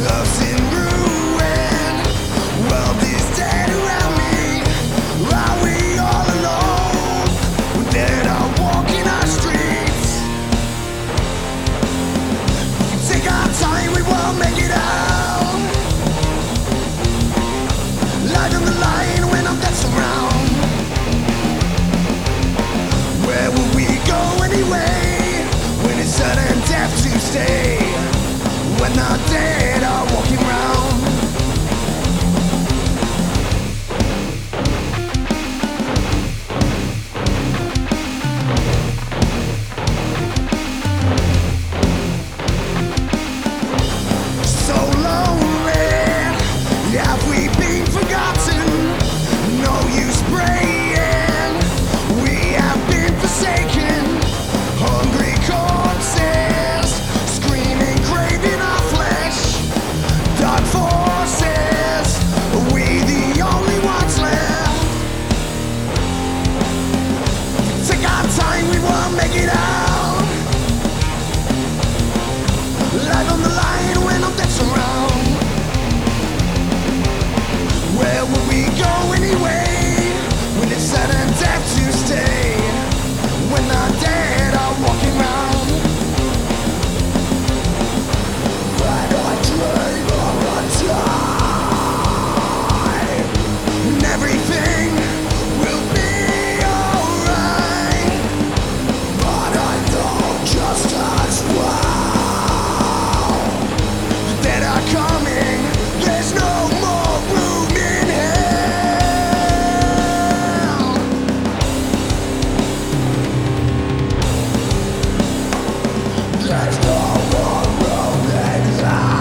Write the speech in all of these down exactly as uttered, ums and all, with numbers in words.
Love's in ruin, world is dead around me. Are we all alone? We're dead are walking our streets. If we take our time, we won't make it out. Light on the line when I'm dead around. Where will we go anyway? When it's sudden death to stay. When the dead are walking round. So lonely, have we been forgotten? No use praying, we have been forsaken. Hungry corpses, screaming, craving our flesh. Dark forces, are we the only ones left? Take our time, we won't make it out. Life on the line when I'm dead around. Where will we go anyway? When it's sudden death to stay. When the dead are walking round. When I dream of a time when everything will be alright. But I know just as well the dead are coming. There's no more room in hell. There's no more room in hell.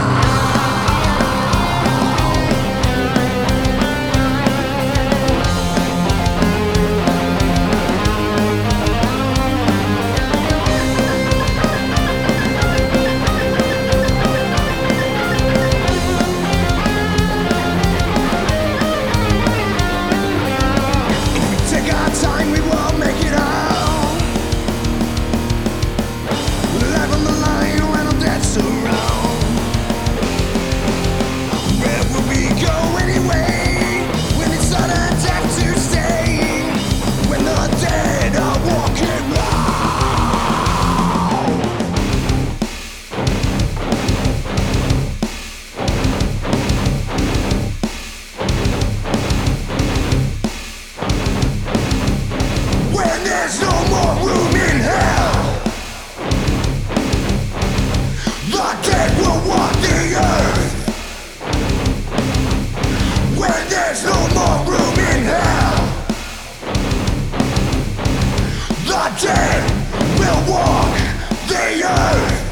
If we take our time, we won't make it out. Life on the line when I'm dead around. Where will we go anyway? When it's sudden death to stay. When the dead are walking round. When there's no more room in hell. The dead will walk the earth. When there's no more room in hell. The dead will walk the earth.